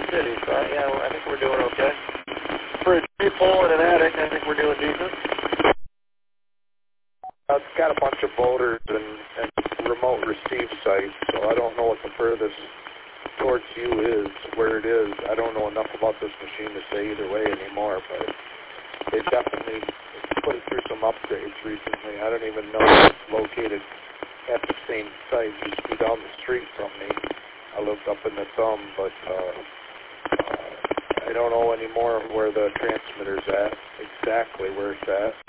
City, so yeah, well, I think we're doing okay. For a tree pole in an attic, I think we're doing decent. It's got a bunch of voters and remote receive sites, so I don't know what the furthest towards you is, where it is. I don't know enough about this machine to say either way anymore, but they definitely put it through some upgrades recently. I don't even know if it's located at the same site, just be down the street from me. I looked up in the thumb, but I don't know anymore where the transmitter's at, exactly where it's at.